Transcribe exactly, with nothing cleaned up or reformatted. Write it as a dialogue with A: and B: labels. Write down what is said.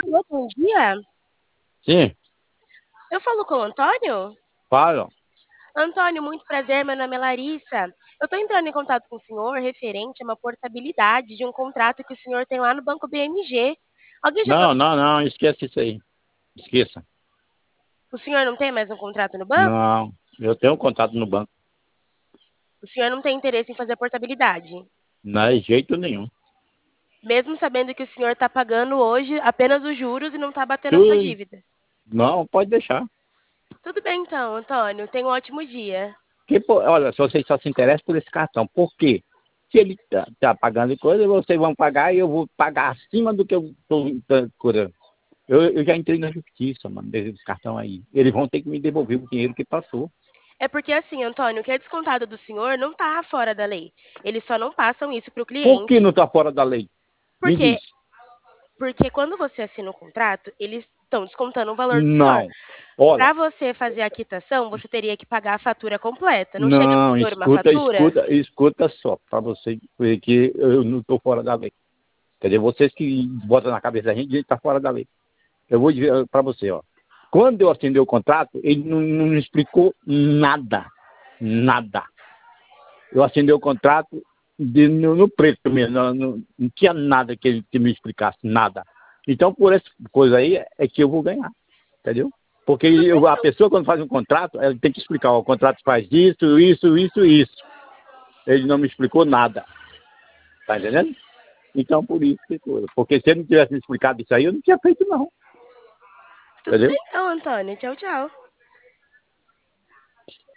A: Alô, bom dia.
B: Sim,
A: Eu falo com o Antônio?
B: fala.
A: Antônio, muito prazer, meu nome é Larissa. Eu estou entrando em contato com o senhor referente a uma portabilidade de um contrato que o senhor tem lá no Banco B M G. Alguém já
B: Não,
A: trocou?
B: não, não, esqueça isso aí. Esqueça.
A: O senhor não tem mais um contrato no banco?
B: Não, eu tenho um contato no banco.
A: O senhor não tem interesse em fazer portabilidade?
B: Não é jeito nenhum.
A: Mesmo sabendo que o senhor está pagando hoje apenas os juros e não está batendo a sua
B: Tu,
A: dívida.
B: não, pode deixar.
A: Tudo bem então, Antônio. Tenha um ótimo dia.
B: Porque, pô, olha, se vocês só se interessam por esse cartão, por quê? Se ele tá, tá pagando coisa, vocês vão pagar e eu vou pagar acima do que eu estou procurando. Eu, eu já entrei na justiça, mano, desse cartão aí. Eles vão ter que me devolver o dinheiro que passou.
A: É porque assim, Antônio, o que é descontado do senhor não está fora da lei. Eles só não passam isso para o
B: Por que
A: cliente.
B: não está fora da lei? Me
A: Porque
B: diz.
A: Porque quando você assina o contrato, eles estão descontando o valor do senhor.
B: Não. Olha,
A: Para você fazer a quitação, você teria que pagar a fatura completa. Não chega para o
B: não,
A: senhor uma
B: escuta,
A: fatura?
B: escuta, escuta só, para você ver que eu não estou fora da lei. Entendeu? Vocês que botam na cabeça da gente, a gente está fora da lei. Eu vou dizer para você, ó. Quando eu assinei o contrato, ele não, não me explicou nada. Nada. Eu assinei o contrato de, no, no preto mesmo, não, não, não tinha nada que ele que me explicasse, nada. Então, por essa coisa aí, é que eu vou ganhar, entendeu? Porque
A: Tudo bem,
B: eu- a
A: então.
B: pessoa, quando faz um contrato, ela tem que explicar, ó, o contrato faz isso, isso, isso, isso. Ele não me explicou nada, tá entendendo? Então, por isso que coisa. Porque se ele não tivesse me explicado isso aí, eu não tinha feito, não.
A: Tudo bem,
B: Entendeu?
A: então, Antônio. Tchau, tchau.